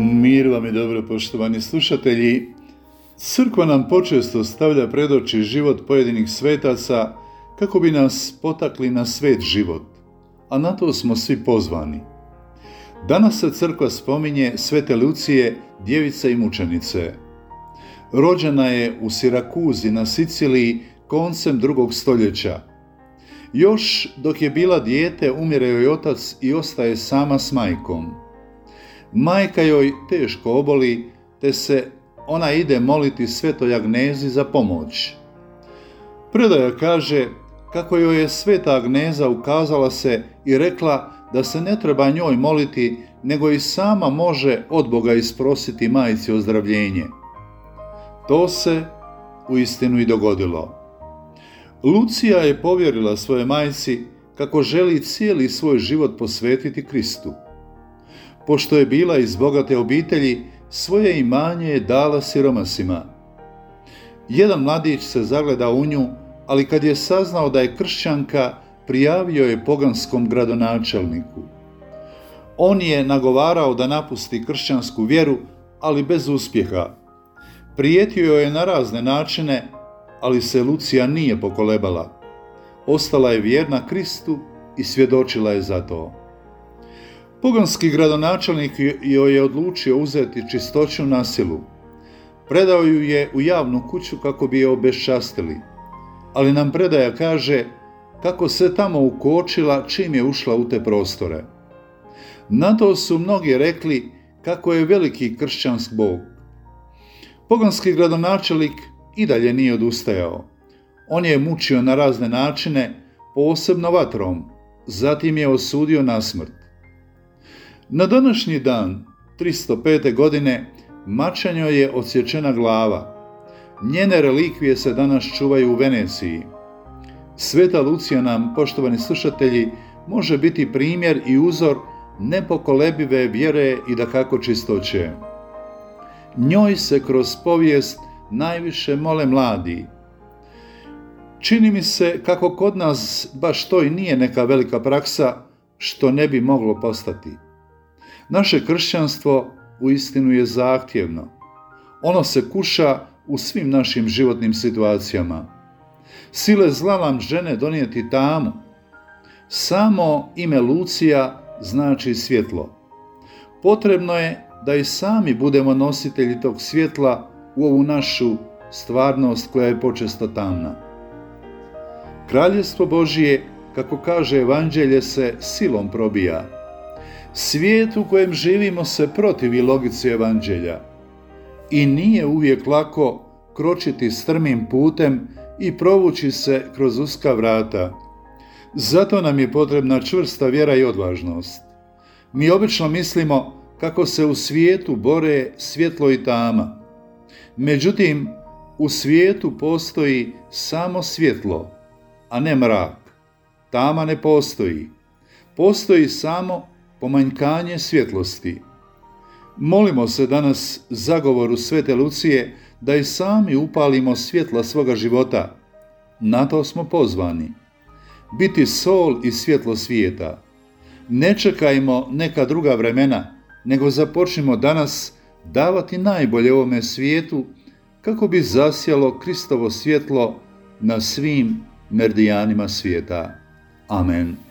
Mir vam je dobro, poštovani slušatelji. Crkva nam počesto stavlja pred oči život pojedinih svetaca kako bi nas potakli na svet život, a na to smo svi pozvani. Danas se crkva spominje Svete Lucije, djevice i mučenice. Rođena je u Sirakuzi na Siciliji koncem 2. stoljeća. Još dok je bila dijete umire joj otac i ostaje sama s majkom. Majka joj teško oboli, te se ona ide moliti Svetoj Agnezi za pomoć. Predaja kaže kako joj je Sveta Agneza ukazala se i rekla da se ne treba njoj moliti, nego i sama može od Boga isprositi majci ozdravljenje. To se uistinu i dogodilo. Lucija je povjerila svojoj majci kako želi cijeli svoj život posvetiti Kristu. Pošto je bila iz bogate obitelji, svoje imanje je dala siromasima. Jedan mladić se zagledao u nju, ali kad je saznao da je kršćanka, prijavio je poganskom gradonačelniku. On je nagovarao da napusti kršćansku vjeru, ali bez uspjeha. Prijetio joj je na razne načine, ali se Lucija nije pokolebala. Ostala je vjerna Kristu i svjedočila je za to. Poganski gradonačelnik joj je odlučio uzeti čistoću na silu. Predao ju je u javnu kuću kako bi je obeščastili, ali nam predaja kaže kako se tamo ukočila čim je ušla u te prostore. Na to su mnogi rekli kako je veliki kršćanski bog. Poganski gradonačelnik i dalje nije odustajao. On je mučio na razne načine, posebno vatrom, zatim je osudio na smrt. Na današnji dan, 305. godine, mačanjoj je odsječena glava. Njene relikvije se danas čuvaju u Veneciji. Sveta Lucija nam, poštovani slušatelji, može biti primjer i uzor nepokolebive vjere i dakako čistoće. Njoj se kroz povijest najviše mole mladi. Čini mi se kako kod nas baš to i nije neka velika praksa, što ne bi moglo postati. Naše kršćanstvo uistinu je zahtjevno. Ono se kuša u svim našim životnim situacijama. Sile zla nam žene donijeti tamu. Samo ime Lucija znači svjetlo. Potrebno je da i sami budemo nositelji tog svjetla u ovu našu stvarnost koja je počesto tamna. Kraljevstvo Božije, kako kaže Evanđelje, se silom probija. Svijet u kojem živimo se protivi logici Evanđelja i nije uvijek lako kročiti strmim putem i provući se kroz uska vrata. Zato nam je potrebna čvrsta vjera i odvažnost. Mi obično mislimo kako se u svijetu bore svjetlo i tama. Međutim, u svijetu postoji samo svjetlo, a ne mrak. Tama ne postoji. Postoji samo pomanjkanje svjetlosti. Molimo se danas zagovoru Svete Lucije da i sami upalimo svjetla svoga života. Na to smo pozvani. Biti sol i svjetlo svijeta. Ne čekajmo neka druga vremena, nego započnimo danas davati najbolje ovome svijetu kako bi zasjalo Kristovo svjetlo na svim meridijanima svijeta. Amen.